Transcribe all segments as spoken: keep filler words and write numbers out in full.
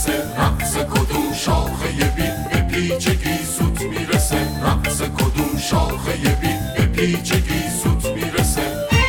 میرسه، رقص کدوم شاخه بید به پیچگی سوت میرسه، رقص کدوم شاخه بید به پیچگی سوت میرسه.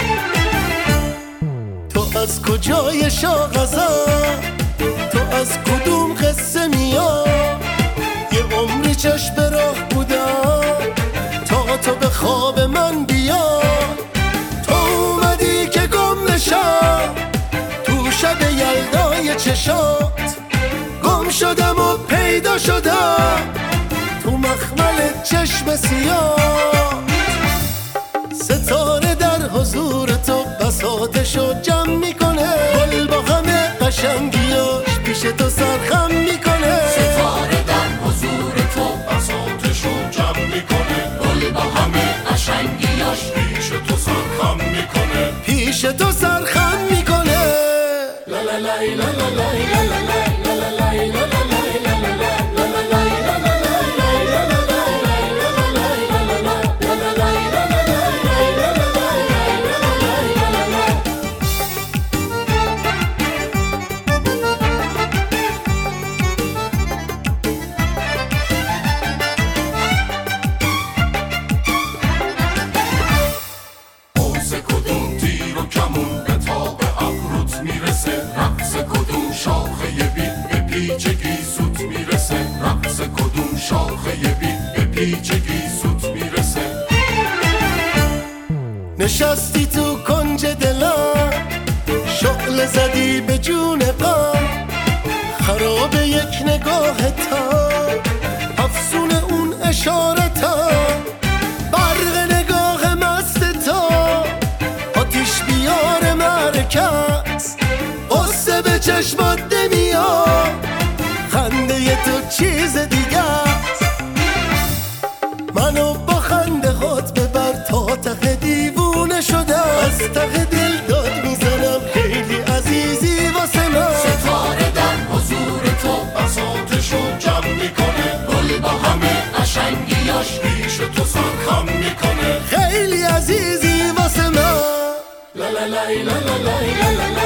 تو از کجای شاغزم، تو از کدوم قصه میای؟ یه عمری چشم به راه بودم تا تو به خواب من بیا. تو اومدی که گم نشم تو شب یلدای چشات، گم شدم و پیدا شدم تو مخمل چشم سیاه. ستاره در حضور تو بساطشو جمع میکنه، گل با همه قشنگیاش پیش تو سرخم میکنه. ستاره در حضور تو بساطشو جمع میکنه، گل با همه قشنگیاش پیش تو سرخم میکنه، پیش تو سرخم میکنه. لا لا لا لا لا لا لا لا لا لا. کدوم تیر و کمون به تاب ابروت میرسه، رقص کدوم شاخه بید به پیچگی سوت میرسه، رقص کدوم شاخه بید به پیچگی سوت میرسه. نشستی تو کنج دلم، شعله زدی به جون غم، خراب یک نگاه تا افسون اون اشاره تا، برق نگاه مست تا آتیش بیار مرکز، قصه به چشمات نمیاد، خنده تو چیز دیگه است. منو با خنده هات ببر تا ته دیوونه شدم، از ته دل داد میزنم خیلی عزیزی واسه من. ستاره در حضور تو بساطشو جمع میکنه، گل با همه قشنگیاش پیش تو سرخم میکنه، خیلی عزیزی واسه من. لا لا لا لا لا لا لا.